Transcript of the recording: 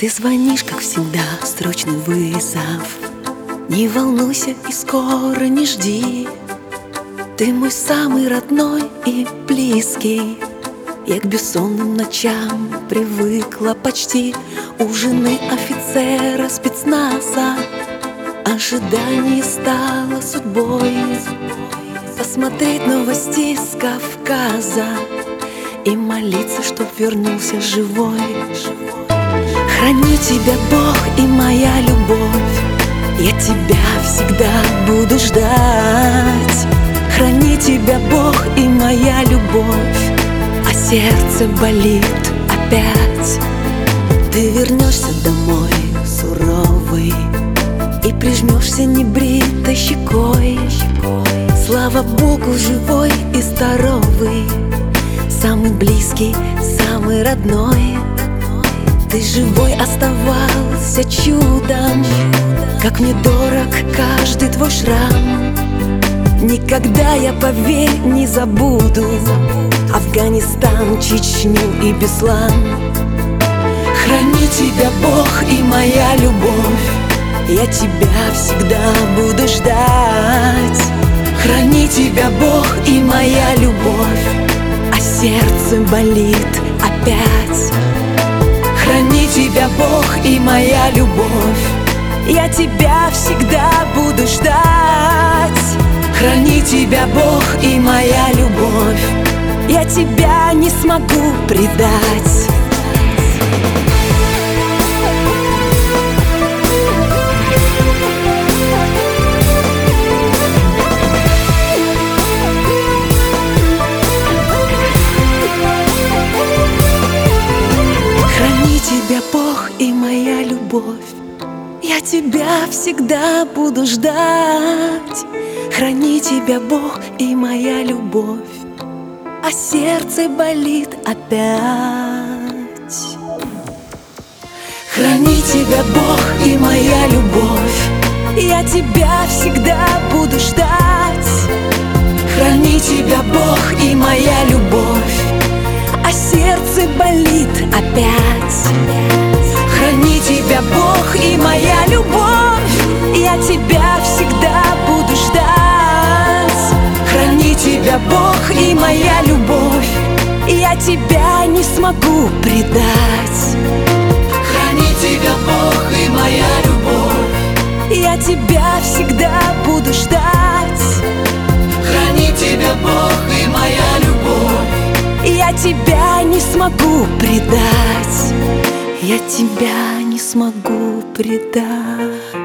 Ты звонишь, как всегда, срочный вызов. Не волнуйся и скоро не жди. Ты мой самый родной и близкий. Я к бессонным ночам привыкла почти. У жены офицера спецназа ожидание стало судьбой. Посмотреть новости с Кавказа и молиться, чтоб вернулся живой. Храни тебя Бог и моя любовь, я тебя всегда буду ждать. Храни тебя Бог и моя любовь, а сердце болит опять. Ты вернешься домой суровый и прижмешься небритой щекой. Слава Богу, живой и здоровый, самый близкий, самый родной. Ты живой оставался чудом, как мне дорог каждый твой шрам. Никогда я, поверь, не забуду Афганистан, Чечню и Беслан. Храни тебя Бог и моя любовь, я тебя всегда буду ждать. Храни тебя Бог и моя любовь, а сердце болит опять. Храни тебя Бог и моя любовь, я тебя всегда буду ждать. Храни тебя Бог и моя любовь, я тебя не смогу предать. Храни тебя Бог и моя любовь, я тебя всегда буду ждать. Храни тебя Бог и моя любовь, а сердце болит опять. Храни тебя Бог и моя любовь, я тебя всегда буду ждать. Храни тебя Бог и моя любовь, а сердце болит опять. Храни тебя Бог и моя любовь, я тебя всегда буду ждать. Храни тебя Бог и моя любовь, я тебя не смогу предать. Храни тебя Бог и моя любовь, я тебя всегда буду ждать. храни тебя Бог и моя любовь, Я тебя не смогу предать, я тебя не смогу предать.